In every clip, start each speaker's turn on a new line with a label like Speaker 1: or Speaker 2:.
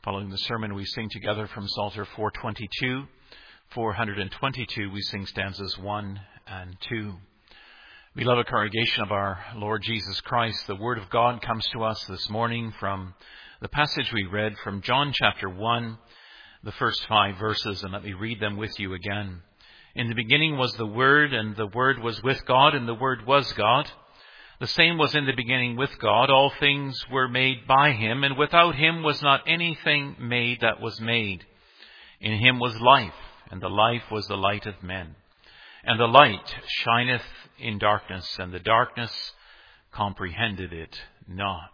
Speaker 1: Following the sermon, we sing together from Psalter 422. 422, we sing stanzas 1 and 2. Beloved congregation of our Lord Jesus Christ, the Word of God comes to us this morning from the passage we read from John chapter 1, the first 5 verses, and let me read them with you again. In the beginning was the Word, and the Word was with God, and the Word was God. The same was in the beginning with God. All things were made by him, and without him was not anything made that was made. In him was life, and the life was the light of men. And the light shineth in darkness, and the darkness comprehended it not.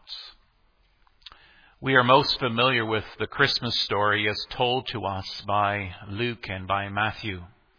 Speaker 1: We are most familiar with the Christmas story as told to us by Luke and by Matthew.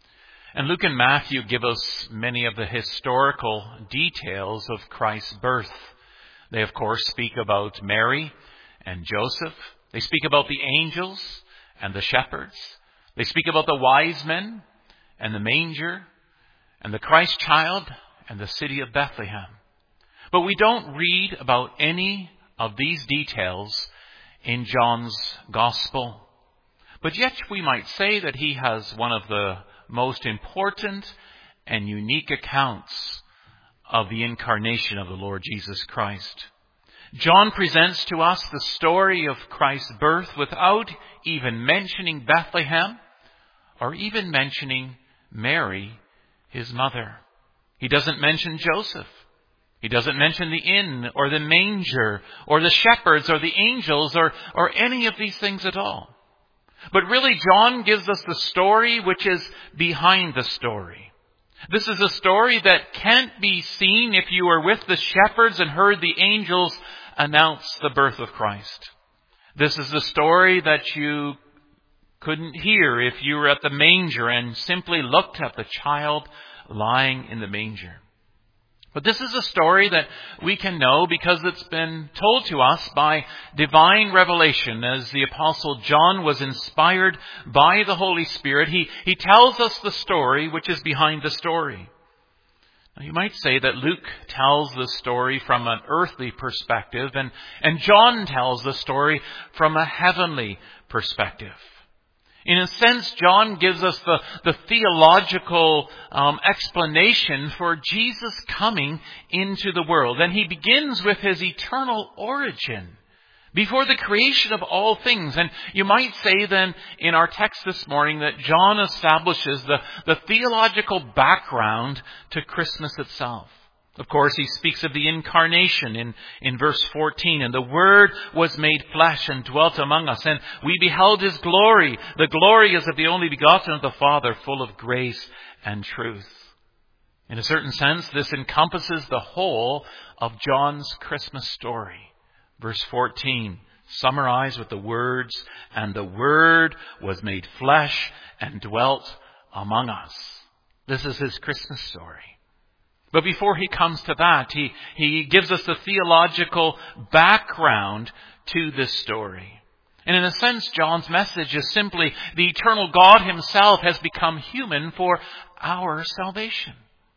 Speaker 1: And Luke and Matthew give us many of the historical details of Christ's birth. They, of course, speak about Mary and Joseph. They speak about the angels and the shepherds. They speak about the wise men and the manger and the Christ child and the city of Bethlehem. But we don't read about any of these details in John's Gospel. But yet we might say that he has one of the most important and unique accounts of the incarnation of the Lord Jesus Christ. John presents to us the story of Christ's birth without even mentioning Bethlehem or even mentioning Mary, his mother. He doesn't mention Joseph. He doesn't mention the inn or the manger or the shepherds or the angels or any of these things at all. But really, John gives us the story which is behind the story. This is a story that can't be seen if you were with the shepherds and heard the angels announce the birth of Christ. This is the story that you couldn't hear if you were at the manger and simply looked at the child lying in the manger. But this is a story that we can know because it's been told to us by divine revelation. As the Apostle John was inspired by the Holy Spirit, he tells us the story which is behind the story. Now, you might say that Luke tells the story from an earthly perspective, and John tells the story from a heavenly perspective. In a sense, John gives us the theological explanation for Jesus coming into the world. And he begins with his eternal origin before the creation of all things. And you might say then in our text this morning that John establishes the theological background to Christmas itself. Of course, he speaks of the incarnation in verse 14. And the Word was made flesh and dwelt among us. And we beheld his glory. The glory is of the only begotten of the Father, full of grace and truth. In a certain sense, this encompasses the whole of John's Christmas story. Verse 14, summarized with the words, and the Word was made flesh and dwelt among us. This is his Christmas story. But before he comes to that, he gives us the theological background to this story. And in a sense, John's message is simply the eternal God himself has become human for our salvation.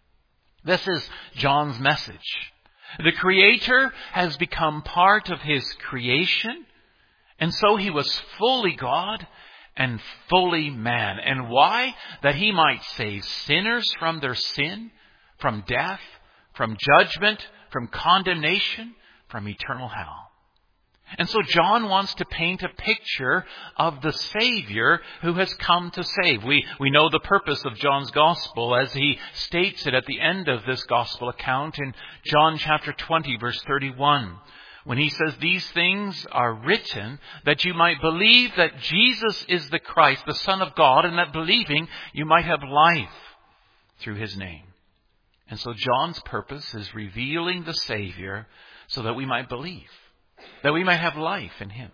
Speaker 1: This is John's message. The Creator has become part of his creation, and so he was fully God and fully man. And why? That he might save sinners from their sin, from death, from judgment, from condemnation, from eternal hell. And so John wants to paint a picture of the Savior who has come to save. We know the purpose of John's Gospel as he states it at the end of this Gospel account in John chapter 20, verse 31. When he says, these things are written that you might believe that Jesus is the Christ, the Son of God, and that believing you might have life through his name. And so John's purpose is revealing the Savior so that we might believe, that we might have life in him.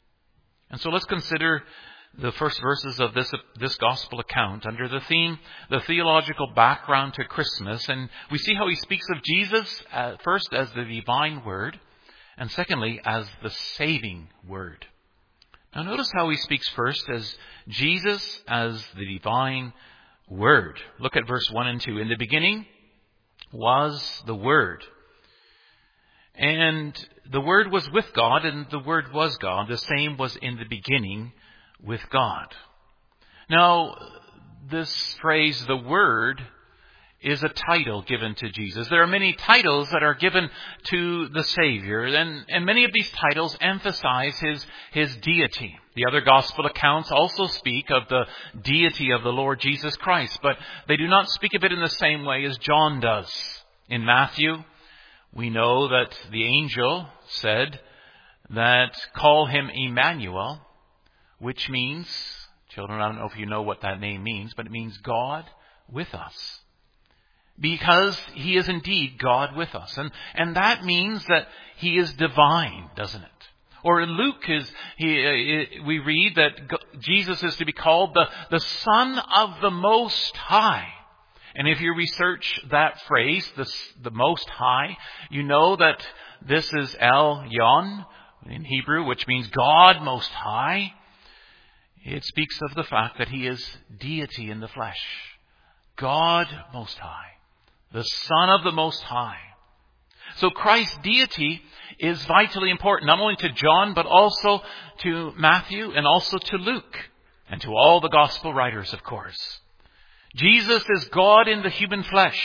Speaker 1: And so let's consider the first verses of this gospel account under the theme, the theological background to Christmas. And we see how he speaks of Jesus first as the divine Word, and secondly as the saving Word. Now notice how he speaks first as Jesus as the divine Word. Look at verse 1 and 2. In the beginning was the Word. And the Word was with God, and the Word was God. The same was in the beginning with God. Now, this phrase, the Word, is a title given to Jesus. There are many titles that are given to the Savior, and many of these titles emphasize his deity. The other gospel accounts also speak of the deity of the Lord Jesus Christ, but they do not speak of it in the same way as John does. In Matthew, we know that the angel said that call him Emmanuel, which means, children, I don't know if you know what that name means, but it means God with us. Because he is indeed God with us. And that means that he is divine, doesn't it? Or in Luke, we read that Jesus is to be called the Son of the Most High. And if you research that phrase, the Most High, you know that this is El Yon in Hebrew, which means God Most High. It speaks of the fact that he is deity in the flesh. God Most High. The Son of the Most High. So Christ's deity is vitally important, not only to John, but also to Matthew and also to Luke. And to all the gospel writers, of course. Jesus is God in the human flesh.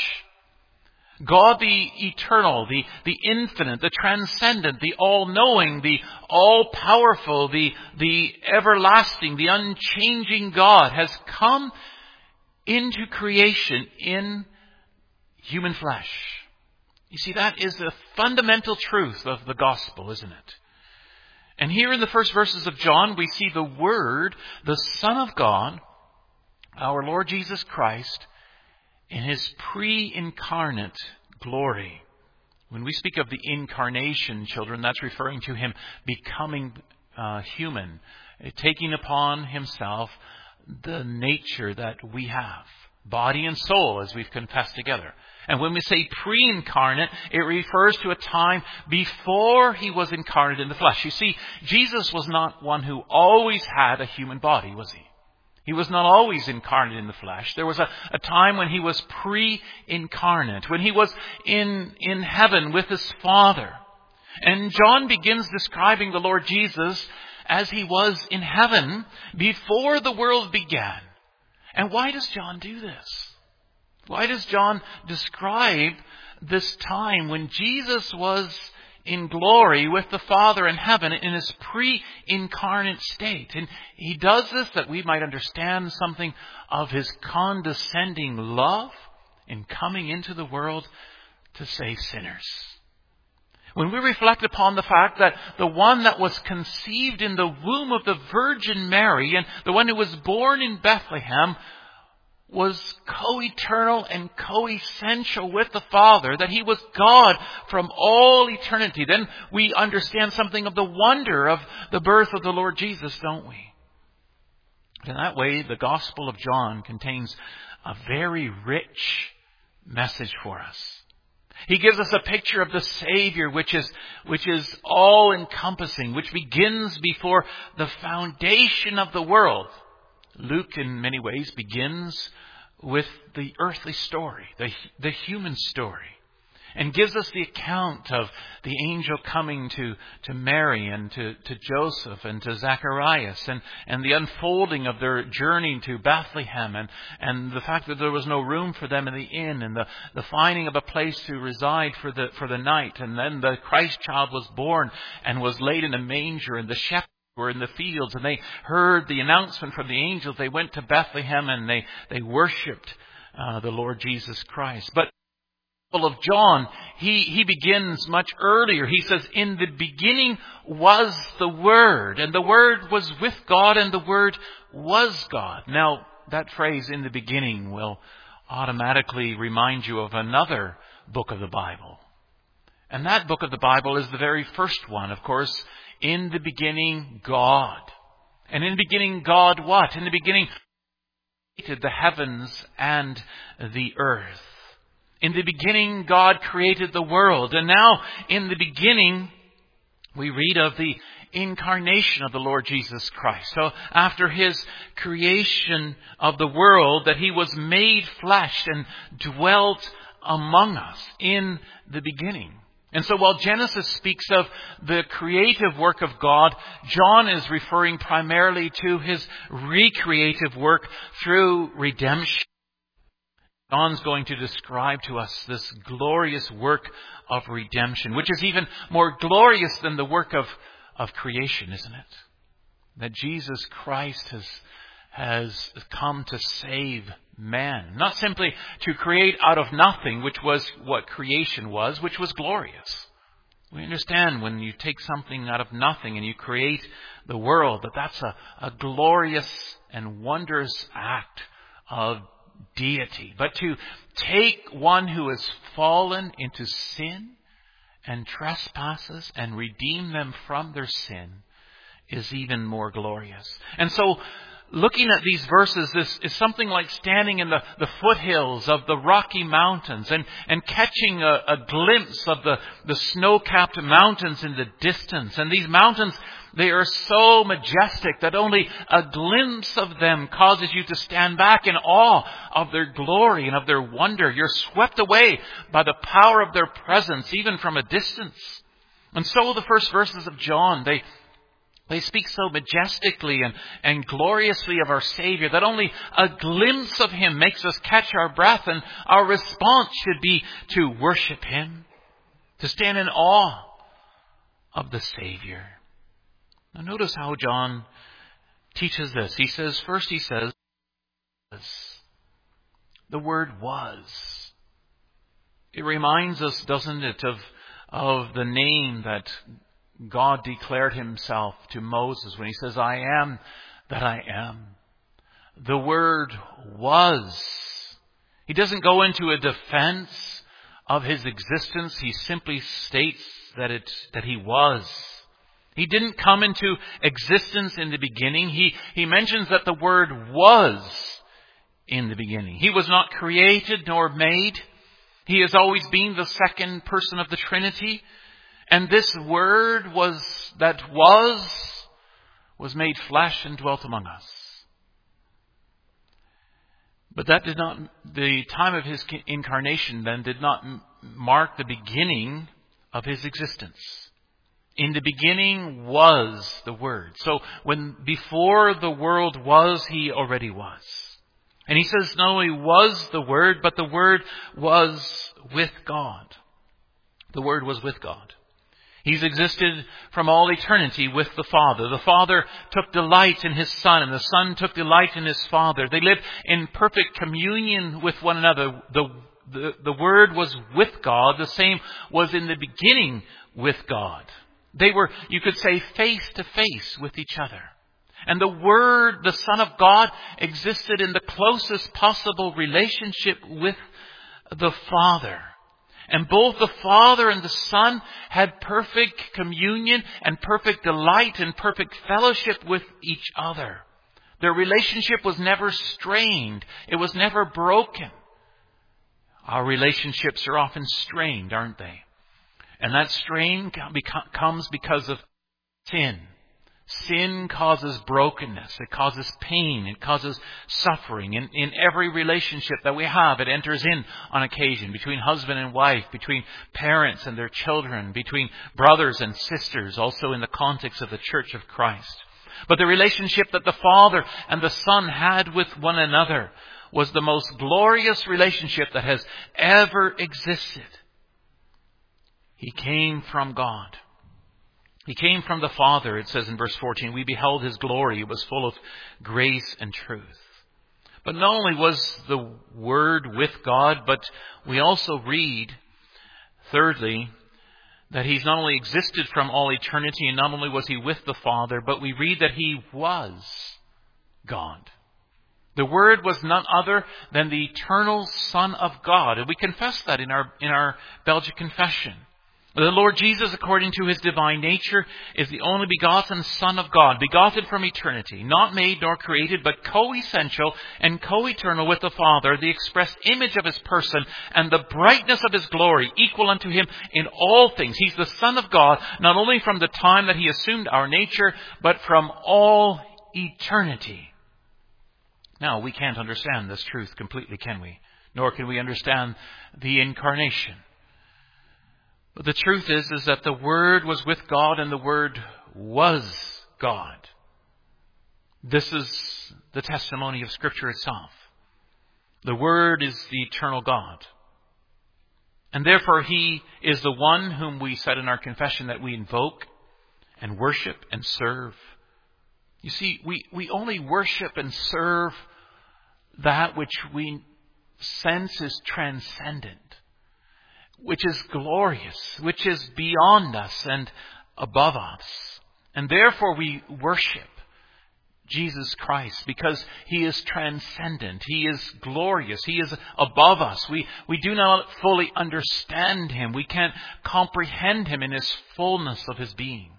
Speaker 1: God the eternal, the infinite, the transcendent, the all-knowing, the all-powerful, the everlasting, the unchanging God has come into creation in human flesh. You see, that is the fundamental truth of the gospel, isn't it? And here in the first verses of John, we see the Word, the Son of God, our Lord Jesus Christ, in his pre-incarnate glory. When we speak of the incarnation, children, that's referring to him becoming human, taking upon himself the nature that we have, body and soul, as we've confessed together. And when we say pre-incarnate, it refers to a time before he was incarnate in the flesh. You see, Jesus was not one who always had a human body, was he? He was not always incarnate in the flesh. There was a time when he was pre-incarnate, when he was in heaven with his Father. And John begins describing the Lord Jesus as he was in heaven before the world began. And why does John do this? Why does John describe this time when Jesus was in glory with the Father in heaven in his pre-incarnate state? And he does this that we might understand something of his condescending love in coming into the world to save sinners. When we reflect upon the fact that the one that was conceived in the womb of the Virgin Mary and the one who was born in Bethlehem was co-eternal and co-essential with the Father, that he was God from all eternity, then we understand something of the wonder of the birth of the Lord Jesus, don't we? In that way, the Gospel of John contains a very rich message for us. He gives us a picture of the Savior which is all-encompassing, which begins before the foundation of the world. Luke, in many ways, begins with the earthly story, the human story, and gives us the account of the angel coming to Mary and to Joseph and to Zacharias and the unfolding of their journey to Bethlehem and the fact that there was no room for them in the inn and the finding of a place to reside for the night. And then the Christ child was born and was laid in a manger, and the shepherds were in the fields, and they heard the announcement from the angels. They went to Bethlehem and they worshipped the Lord Jesus Christ. But the Gospel of John, he begins much earlier. He says, in the beginning was the Word, and the Word was with God, and the Word was God. Now, that phrase, in the beginning, will automatically remind you of another book of the Bible. And that book of the Bible is the very first one, of course. In the beginning, God. And in the beginning, God what? In the beginning, He created the heavens and the earth. In the beginning, God created the world. And now, in the beginning, we read of the incarnation of the Lord Jesus Christ. So, after His creation of the world, that He was made flesh and dwelt among us in the beginning. And so while Genesis speaks of the creative work of God, John is referring primarily to his recreative work through redemption. John's going to describe to us this glorious work of redemption, which is even more glorious than the work of creation, isn't it? That Jesus Christ has come to save man. Not simply to create out of nothing, which was what creation was, which was glorious. We understand when you take something out of nothing and you create the world, that's a glorious and wondrous act of deity. But to take one who has fallen into sin and trespasses and redeem them from their sin is even more glorious. And so, looking at these verses, this is something like standing in the foothills of the Rocky Mountains and catching a glimpse of the snow-capped mountains in the distance. And these mountains, they are so majestic that only a glimpse of them causes you to stand back in awe of their glory and of their wonder. You're swept away by the power of their presence, even from a distance. And so the first verses of John, they speak so majestically and gloriously of our Savior that only a glimpse of Him makes us catch our breath, and our response should be to worship Him, to stand in awe of the Savior. Now notice how John teaches this. He says, the Word was. It reminds us, doesn't it, of the name that God declared Himself to Moses when He says, I am that I am. The Word was. He doesn't go into a defense of His existence. He simply states that He was. He didn't come into existence in the beginning. He mentions that the Word was in the beginning. He was not created nor made. He has always been the second person of the Trinity. And this Word was made flesh and dwelt among us. But that did not, the time of His incarnation then did not mark the beginning of His existence. In the beginning was the Word. So before the world was, He already was. And He says not only was the Word, but the Word was with God. The Word was with God. He's existed from all eternity with the Father. The Father took delight in His Son, and the Son took delight in His Father. They lived in perfect communion with one another. The Word was with God. The same was in the beginning with God. They were, you could say, face to face with each other. And the Word, the Son of God, existed in the closest possible relationship with the Father. And both the Father and the Son had perfect communion and perfect delight and perfect fellowship with each other. Their relationship was never strained. It was never broken. Our relationships are often strained, aren't they? And that strain comes because of sin. Sin causes brokenness. It causes pain. It causes suffering. In every relationship that we have, it enters in on occasion. Between husband and wife, between parents and their children, between brothers and sisters, also in the context of the Church of Christ. But the relationship that the Father and the Son had with one another was the most glorious relationship that has ever existed. He came from God. He came from the Father, it says in verse 14. We beheld His glory. It was full of grace and truth. But not only was the Word with God, but we also read, thirdly, that He's not only existed from all eternity, and not only was He with the Father, but we read that He was God. The Word was none other than the eternal Son of God. And we confess that in our Belgian confession. The Lord Jesus, according to His divine nature, is the only begotten Son of God, begotten from eternity, not made nor created, but co-essential and co-eternal with the Father, the express image of His person and the brightness of His glory, equal unto Him in all things. He's the Son of God, not only from the time that He assumed our nature, but from all eternity. Now, we can't understand this truth completely, can we? Nor can we understand the incarnation. But the truth is that the Word was with God and the Word was God. This is the testimony of Scripture itself. The Word is the eternal God. And therefore He is the one whom we said in our confession that we invoke and worship and serve. You see, we only worship and serve that which we sense is transcendent, which is glorious, which is beyond us and above us. And therefore we worship Jesus Christ because He is transcendent. He is glorious. He is above us. We do not fully understand Him. We can't comprehend Him in His fullness of His being.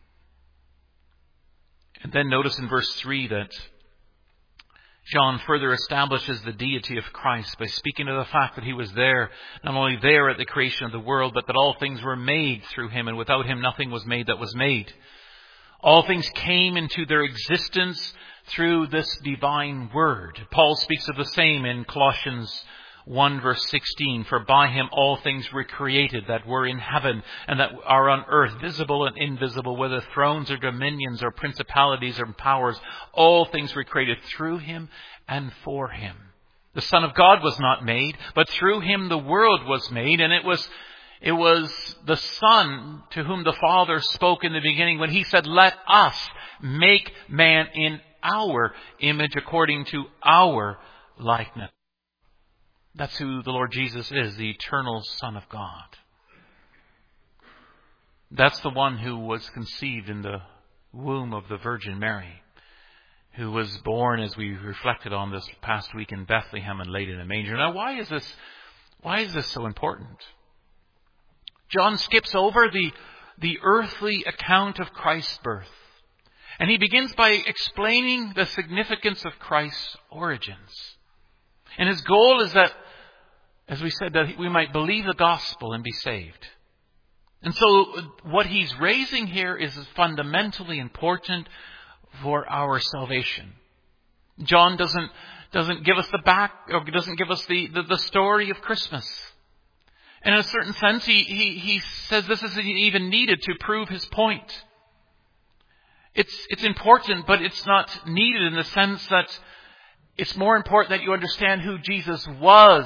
Speaker 1: And then notice in verse 3 that John further establishes the deity of Christ by speaking of the fact that He was there, not only there at the creation of the world, but that all things were made through Him, and without Him nothing was made that was made. All things came into their existence through this divine Word. Paul speaks of the same in Colossians 1 verse 16. For by Him all things were created that were in heaven and that are on earth, visible and invisible, whether thrones or dominions or principalities or powers. All things were created through Him and for Him. The Son of God was not made, but through Him the world was made, and it was the Son to whom the Father spoke in the beginning when He said, "Let us make man in our image according to our likeness." That's who the Lord Jesus is, the eternal Son of God. That's the one who was conceived in the womb of the Virgin Mary, who was born, as we reflected on this past week, in Bethlehem and laid in a manger. Now, why is this so important? John skips over the earthly account of Christ's birth. And he begins by explaining the significance of Christ's origins. And his goal is that, as we said, that we might believe the gospel and be saved. And so what he's raising here is fundamentally important for our salvation. John doesn't give us doesn't give us the story of Christmas. And in a certain sense, he says this isn't even needed to prove his point. It's important, but it's not needed in the sense that it's more important that you understand who Jesus was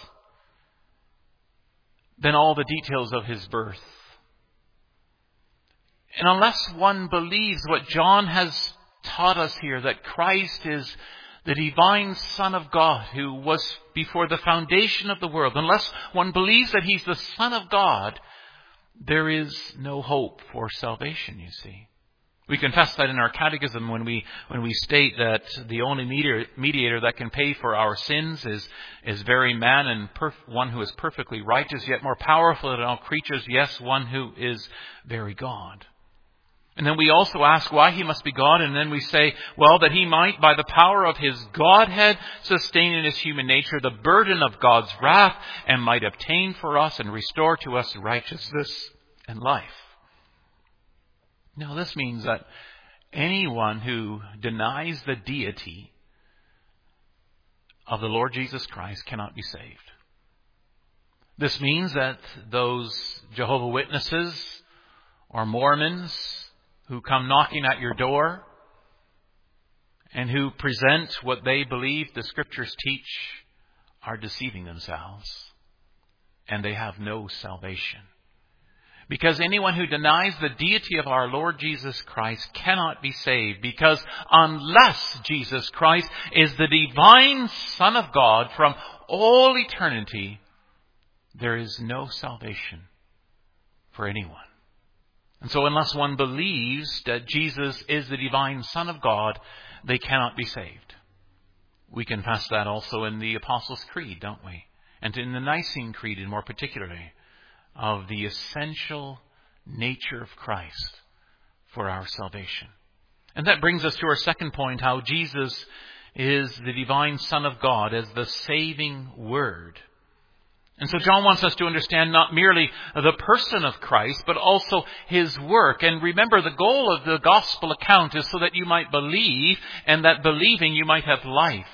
Speaker 1: than all the details of His birth. And unless one believes what John has taught us here, that Christ is the divine Son of God who was before the foundation of the world, unless one believes that He's the Son of God, there is no hope for salvation, you see. We confess that in our catechism when we state that the only mediator that can pay for our sins is very man and one who is perfectly righteous, yet more powerful than all creatures, yes, one who is very God. And then we also ask why He must be God, and then we say, well, that He might, by the power of His Godhead, sustain in His human nature the burden of God's wrath, and might obtain for us and restore to us righteousness and life. Now, this means that anyone who denies the deity of the Lord Jesus Christ cannot be saved. This means that those Jehovah's Witnesses or Mormons who come knocking at your door and who present what they believe the Scriptures teach are deceiving themselves, and they have no salvation. Because anyone who denies the deity of our Lord Jesus Christ cannot be saved. Because unless Jesus Christ is the divine Son of God from all eternity, there is no salvation for anyone. And so unless one believes that Jesus is the divine Son of God, they cannot be saved. We confess that also in the Apostles' Creed, don't we? And in the Nicene Creed, more particularly, of the essential nature of Christ for our salvation. And that brings us to our second point, how Jesus is the divine Son of God as the saving Word. And so John wants us to understand not merely the person of Christ, but also His work. And remember, the goal of the gospel account is so that you might believe, and that believing you might have life.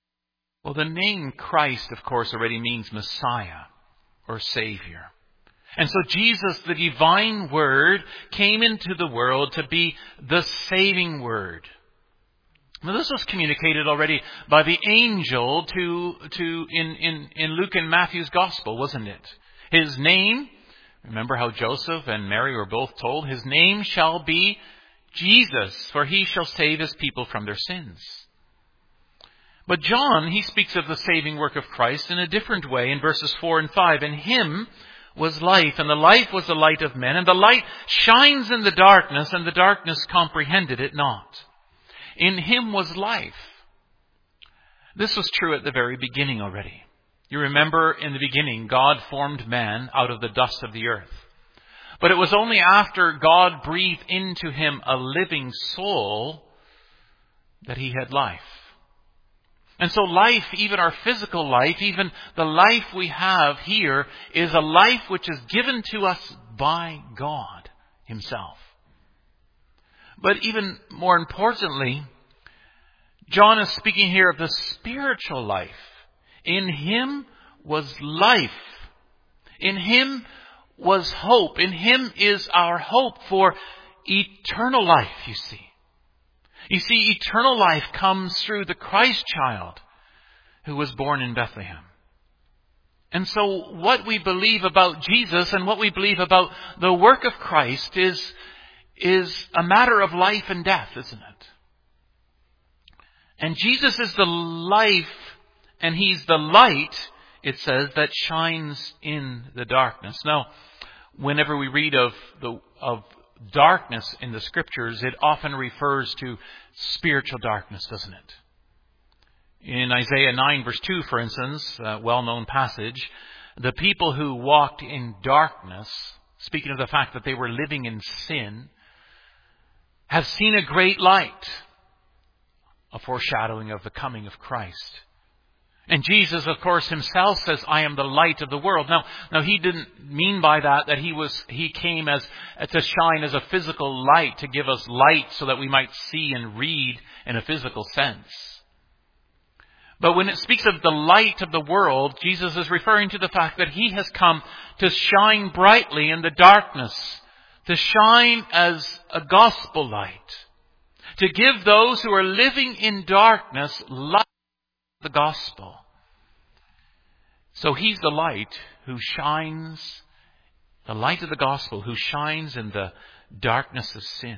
Speaker 1: Well, the name Christ, of course, already means Messiah or Savior. And so Jesus, the divine Word, came into the world to be the saving Word. Now, this was communicated already by the angel in Luke and Matthew's Gospel, wasn't it? His name, remember how Joseph and Mary were both told, his name shall be Jesus, for he shall save his people from their sins. But John, he speaks of the saving work of Christ in a different way in verses 4 and 5. In him was life, and the life was the light of men, and the light shines in the darkness, and the darkness comprehended it not. In him was life. This was true at the very beginning already. You remember in the beginning, God formed man out of the dust of the earth. But it was only after God breathed into him a living soul that he had life. And so life, even our physical life, even the life we have here, is a life which is given to us by God himself. But even more importantly, John is speaking here of the spiritual life. In him was life. In him was hope. In him is our hope for eternal life, you see. You see, eternal life comes through the Christ child who was born in Bethlehem. And so what we believe about Jesus and what we believe about the work of Christ is a matter of life and death, isn't it? And Jesus is the life, and he's the light, it says, that shines in the darkness. Now, whenever we read of darkness in the Scriptures, it often refers to spiritual darkness, doesn't it? In Isaiah 9 verse 2, for instance, a well-known passage, the people who walked in darkness, speaking of the fact that they were living in sin, have seen a great light, a foreshadowing of the coming of Christ. And Jesus, of course, himself says, I am the light of the world. Now he didn't mean by that he came as to shine as a physical light, to give us light so that we might see and read in a physical sense. But when it speaks of the light of the world, Jesus is referring to the fact that he has come to shine brightly in the darkness, to shine as a gospel light, to give those who are living in darkness light. The gospel. So he's the light who shines, the light of the gospel who shines in the darkness of sin.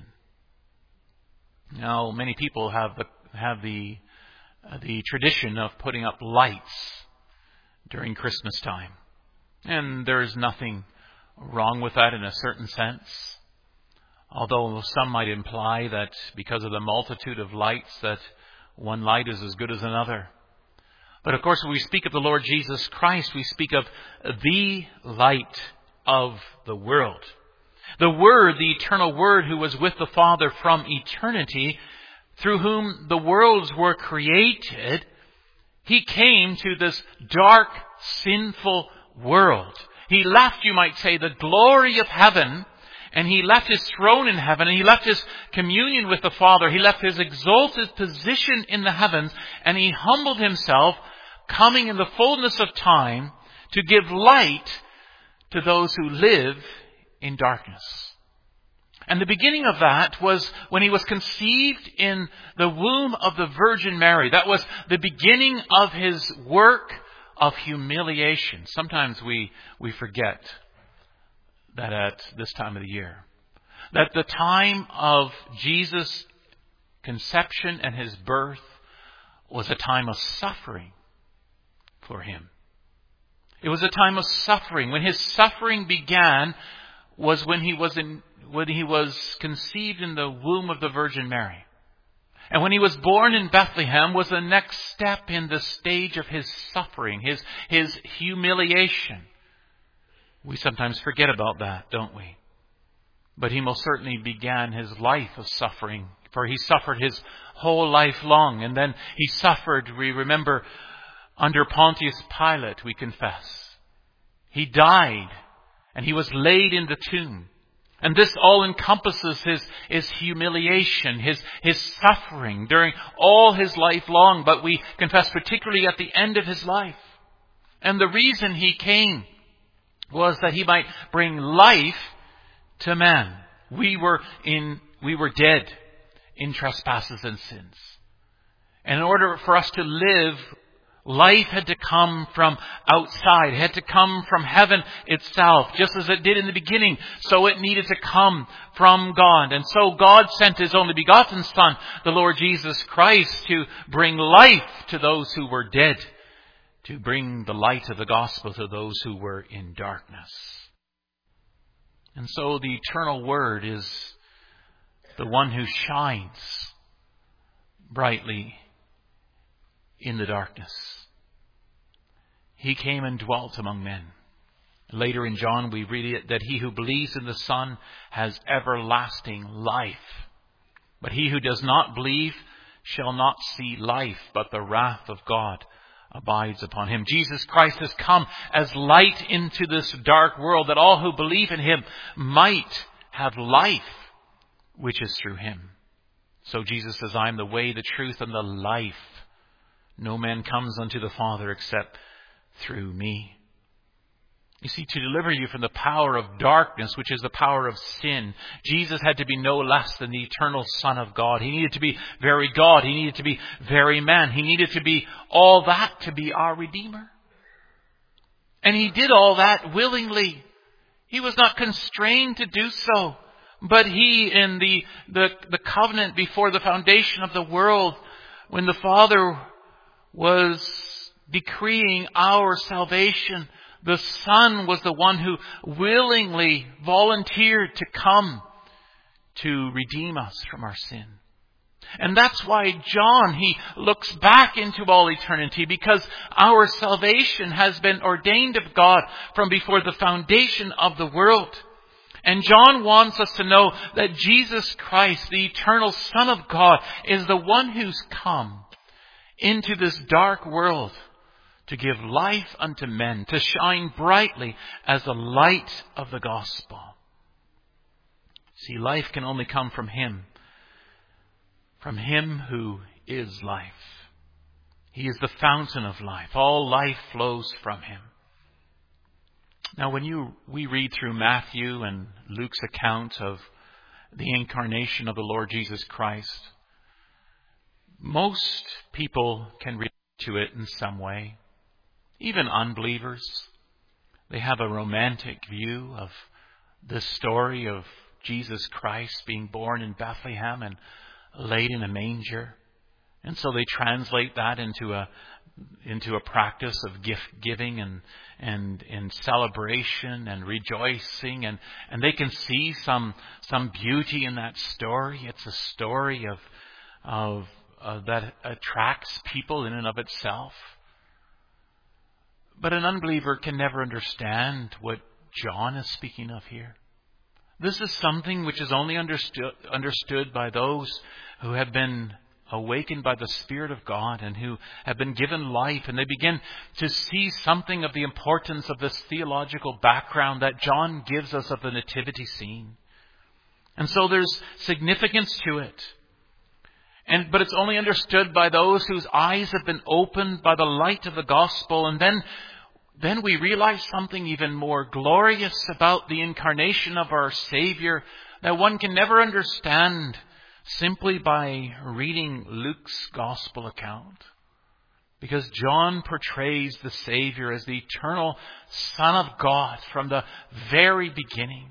Speaker 1: Now, many people have the tradition of putting up lights during Christmas time. And there's nothing wrong with that in a certain sense. Although some might imply that because of the multitude of lights that one light is as good as another. But of course, when we speak of the Lord Jesus Christ, we speak of the light of the world. The Word, the eternal Word who was with the Father from eternity, through whom the worlds were created, he came to this dark, sinful world. He left, you might say, the glory of heaven, and he left his throne in heaven, and he left his communion with the Father. He left his exalted position in the heavens, and he humbled himself, coming in the fullness of time to give light to those who live in darkness. And the beginning of that was when he was conceived in the womb of the Virgin Mary. That was the beginning of his work of humiliation. Sometimes we forget that at this time of the year. That the time of Jesus' conception and his birth was a time of suffering for him. It was a time of suffering. When his suffering began was when he was conceived in the womb of the Virgin Mary. And when he was born in Bethlehem was the next step in the stage of his suffering, his humiliation. We sometimes forget about that, don't we? But he most certainly began his life of suffering, for he suffered his whole life long. And then he suffered, we remember, under Pontius Pilate, we confess. He died, and he was laid in the tomb. And this all encompasses his humiliation, his suffering during all his life long, but we confess particularly at the end of his life. And the reason he came was that he might bring life to man. We were dead in trespasses and sins. And in order for us to live, life had to come from outside. It had to come from heaven itself. Just as it did in the beginning, so it needed to come from God. And so God sent His only begotten Son, the Lord Jesus Christ, to bring life to those who were dead, to bring the light of the gospel to those who were in darkness. And so the eternal Word is the one who shines brightly in the darkness. He came and dwelt among men. Later in John we read it that he who believes in the Son has everlasting life. But he who does not believe shall not see life, but the wrath of God abides upon him. Jesus Christ has come as light into this dark world, that all who believe in Him might have life, which is through Him. So Jesus says, I am the way, the truth, and the life. No man comes unto the Father except through me. You see, to deliver you from the power of darkness, which is the power of sin, Jesus had to be no less than the eternal Son of God. He needed to be very God. He needed to be very man. He needed to be all that to be our Redeemer. And He did all that willingly. He was not constrained to do so. But He, in the covenant before the foundation of the world, when the Father was decreeing our salvation, the Son was the one who willingly volunteered to come to redeem us from our sin. And that's why John, he looks back into all eternity, because our salvation has been ordained of God from before the foundation of the world. And John wants us to know that Jesus Christ, the eternal Son of God, is the one who's come into this dark world to give life unto men, to shine brightly as the light of the gospel. See, life can only come from Him who is life. He is the fountain of life. All life flows from Him. Now, when we read through Matthew and Luke's account of the incarnation of the Lord Jesus Christ, most people can relate to it in some way. Even unbelievers, they have a romantic view of the story of Jesus Christ being born in Bethlehem and laid in a manger. And so they translate that into a practice of gift giving and celebration and rejoicing, and they can see some beauty in that story. It's a story of that attracts people in and of itself. But an unbeliever can never understand what John is speaking of here. This is something which is only understood by those who have been awakened by the Spirit of God and who have been given life, and they begin to see something of the importance of this theological background that John gives us of the nativity scene. And so there's significance to it. But it's only understood by those whose eyes have been opened by the light of the gospel. And then we realize something even more glorious about the incarnation of our Savior that one can never understand simply by reading Luke's gospel account. Because John portrays the Savior as the eternal Son of God from the very beginning.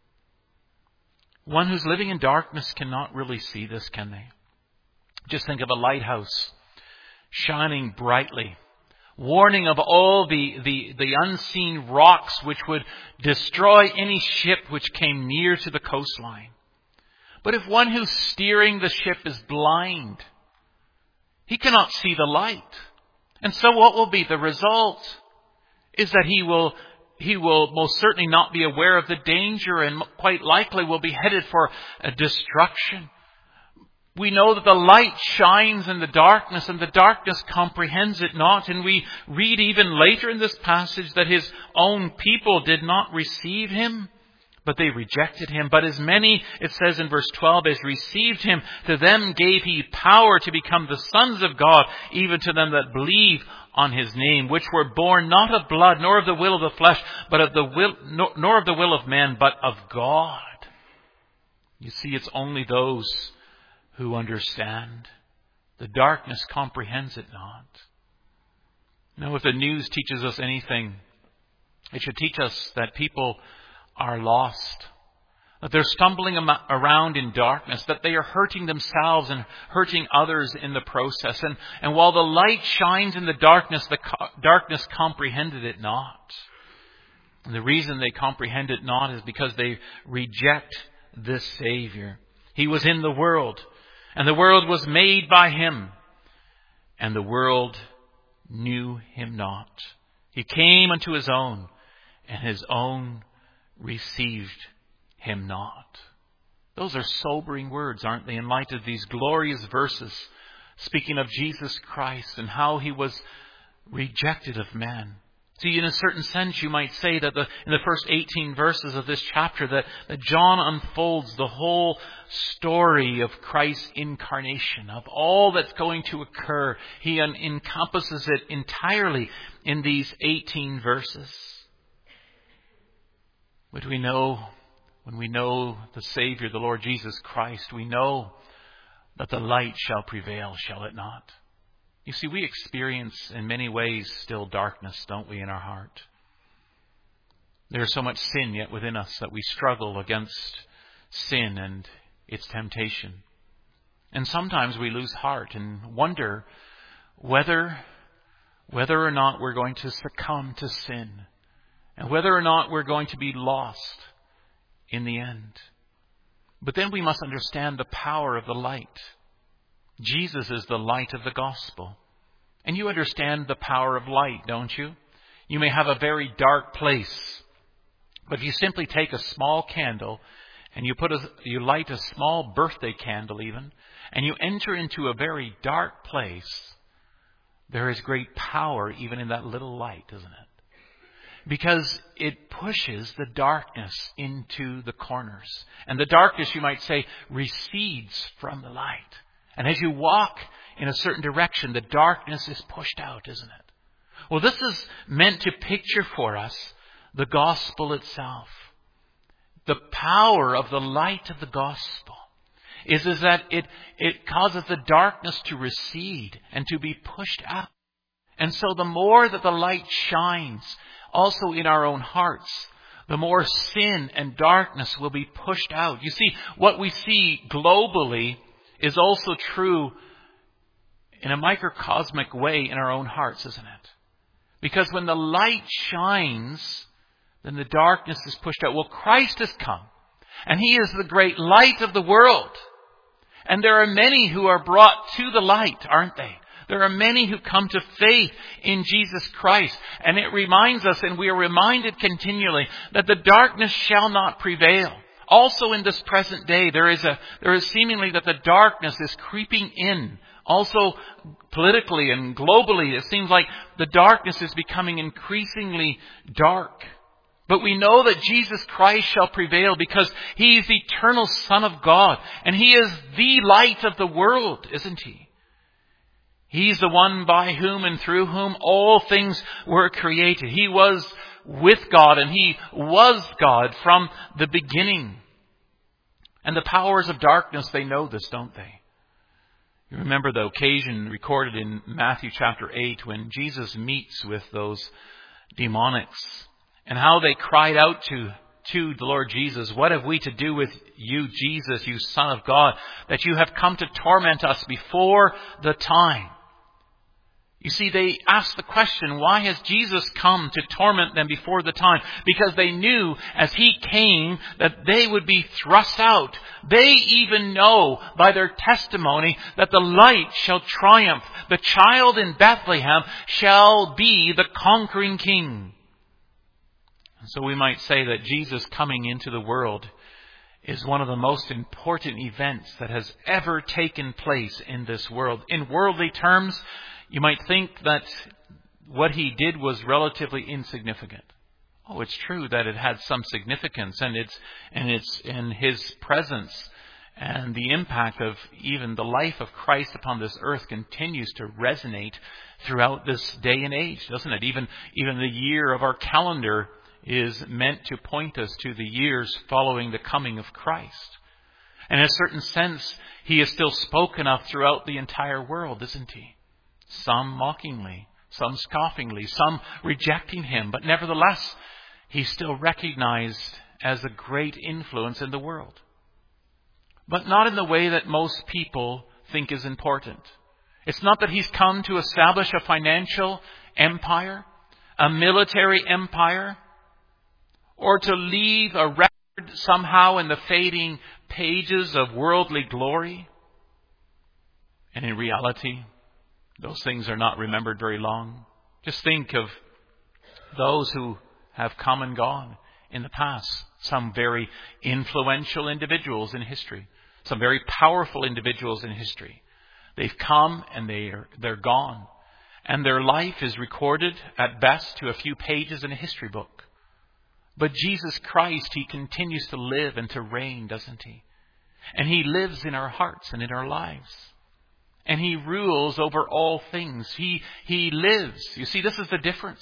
Speaker 1: One who's living in darkness cannot really see this, can they? Just think of a lighthouse shining brightly, warning of all the unseen rocks which would destroy any ship which came near to the coastline. But if one who's steering the ship is blind, he cannot see the light. And so what will be the result is that he will most certainly not be aware of the danger and quite likely will be headed for a destruction. We know that the light shines in the darkness and the darkness comprehends it not. And we read even later in this passage that His own people did not receive Him, but they rejected Him. But as many, it says in verse 12, as received Him, to them gave He power to become the sons of God, even to them that believe on his name, which were born not of blood, nor of the will of the flesh, but of the will, nor of the will of man, but of God. You see, it's only those who understand. The darkness comprehends it not. Now, if the news teaches us anything, it should teach us that people are lost, that they're stumbling around in darkness, that they are hurting themselves and hurting others in the process. And while the light shines in the darkness comprehended it not. And the reason they comprehend it not is because they reject this Savior. He was in the world, and the world was made by him, and the world knew him not. He came unto his own, and his own received him not. Those are sobering words, aren't they, in light of these glorious verses speaking of Jesus Christ and how he was rejected of men. See, in a certain sense, you might say that in the first 18 verses of this chapter that John unfolds the whole story of Christ's incarnation, of all that's going to occur. He encompasses it entirely in these 18 verses. But we know, when we know the Savior, the Lord Jesus Christ, we know that the light shall prevail, shall it not? You see, we experience in many ways still darkness, don't we, in our heart? There is so much sin yet within us that we struggle against sin and its temptation. And sometimes we lose heart and wonder whether or not we're going to succumb to sin and whether or not we're going to be lost in the end. But then we must understand the power of the light. Jesus is the light of the gospel. And you understand the power of light, don't you? You may have a very dark place, but if you simply take a small candle and you light a small birthday candle even, and you enter into a very dark place, there is great power even in that little light, isn't it? Because it pushes the darkness into the corners. And the darkness, you might say, recedes from the light. And as you walk in a certain direction, the darkness is pushed out, isn't it? Well, this is meant to picture for us the gospel itself. The power of the light of the gospel is that it causes the darkness to recede and to be pushed out. And so the more that the light shines, also in our own hearts, the more sin and darkness will be pushed out. You see, what we see globally is also true in a microcosmic way in our own hearts, isn't it? Because when the light shines, then the darkness is pushed out. Well, Christ has come, and he is the great light of the world. And there are many who are brought to the light, aren't they? There are many who come to faith in Jesus Christ. And it reminds us, and we are reminded continually, that the darkness shall not prevail. Also in this present day, there is seemingly that the darkness is creeping in. Also politically and globally, it seems like the darkness is becoming increasingly dark. But we know that Jesus Christ shall prevail because he is the eternal Son of God. And he is the light of the world, isn't he? He's the one by whom and through whom all things were created. He was with God and he was God from the beginning. And the powers of darkness, they know this, don't they? You remember the occasion recorded in Matthew chapter 8 when Jesus meets with those demonics and how they cried out to the Lord Jesus, "What have we to do with you, Jesus, you Son of God, that you have come to torment us before the time?" You see, they asked the question, why has Jesus come to torment them before the time? Because they knew as he came that they would be thrust out. They even know by their testimony that the light shall triumph. The child in Bethlehem shall be the conquering king. And so we might say that Jesus coming into the world is one of the most important events that has ever taken place in this world. In worldly terms, you might think that what he did was relatively insignificant. Oh, it's true that it had some significance, and it's in his presence And the impact of even the life of Christ upon this earth continues to resonate throughout this day and age, doesn't it? Even the year of our calendar is meant to point us to the years following the coming of Christ. And in a certain sense, he is still spoken of throughout the entire world, isn't he? Some mockingly, some scoffingly, some rejecting him. But nevertheless, he's still recognized as a great influence in the world. But not in the way that most people think is important. It's not that he's come to establish a financial empire, a military empire, or to leave a record somehow in the fading pages of worldly glory. And in reality, those things are not remembered very long. Just think of those who have come and gone in the past. Some very influential individuals in history. Some very powerful individuals in history. They've come and they're gone. And their life is recorded at best to a few pages in a history book. But Jesus Christ, he continues to live and to reign, doesn't he? And he lives in our hearts and in our lives. And he rules over all things. He lives. You see, this is the difference.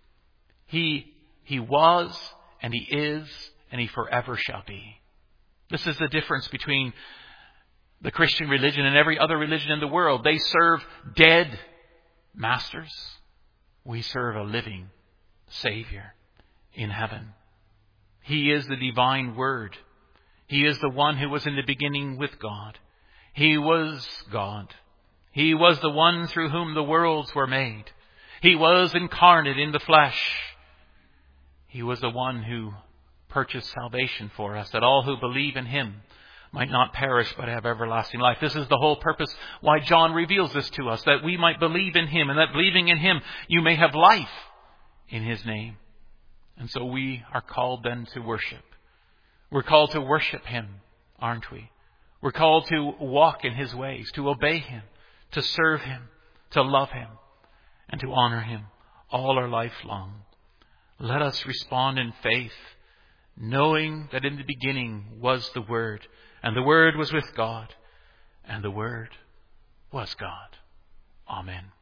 Speaker 1: He was and he is and he forever shall be. This is the difference between the Christian religion and every other religion in the world. They serve dead masters. We serve a living Savior in heaven. He is the divine Word. He is the one who was in the beginning with God. He was God. He was the one through whom the worlds were made. He was incarnate in the flesh. He was the one who purchased salvation for us, that all who believe in him might not perish but have everlasting life. This is the whole purpose why John reveals this to us, that we might believe in him, and that believing in him you may have life in his name. And so we are called then to worship. We're called to worship him, aren't we? We're called to walk in his ways, to obey him, to serve him, to love him, and to honor him all our life long. Let us respond in faith, knowing that in the beginning was the Word, and the Word was with God, and the Word was God. Amen.